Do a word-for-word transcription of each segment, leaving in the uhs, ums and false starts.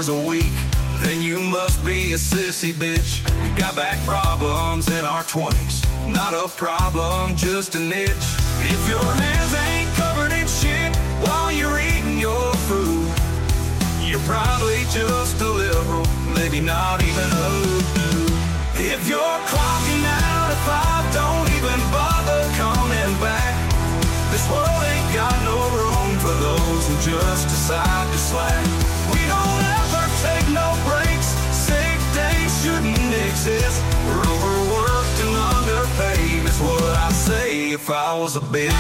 hours a week, then you must be a sissy bitch. We got back problems in our twenties, not a problem, just an itch. If your hands ain't covered in shit while you're eating your food, you're probably just a liberal, maybe not even a dude. If you're clocking out at five, don't even bother coming back. This world ain't got no room for those who just decide to slack. We don't ever take no breaks, sick days shouldn't exist. We're overworked and underpaid, is what I'd say if I was a bitch.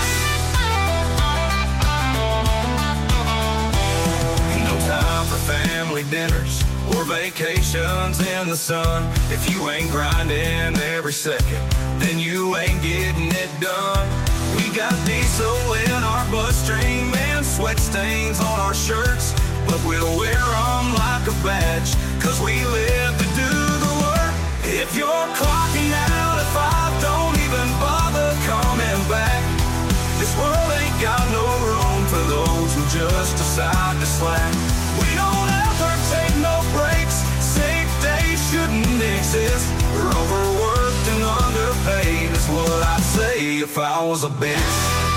No time for family dinners or vacations in the sun. If you ain't grinding every second, then you ain't getting it done. We got diesel in our bloodstream and sweat stains on our shirts, but we'll wear them like a badge, cause we live to do the work. If you're clocking out at five, don't even bother coming back. This world ain't got no room for those who just decide to slack. We don't ever take no breaks, sick days shouldn't exist. We're overworked and underpaid, is what I'd say if I was a bitch.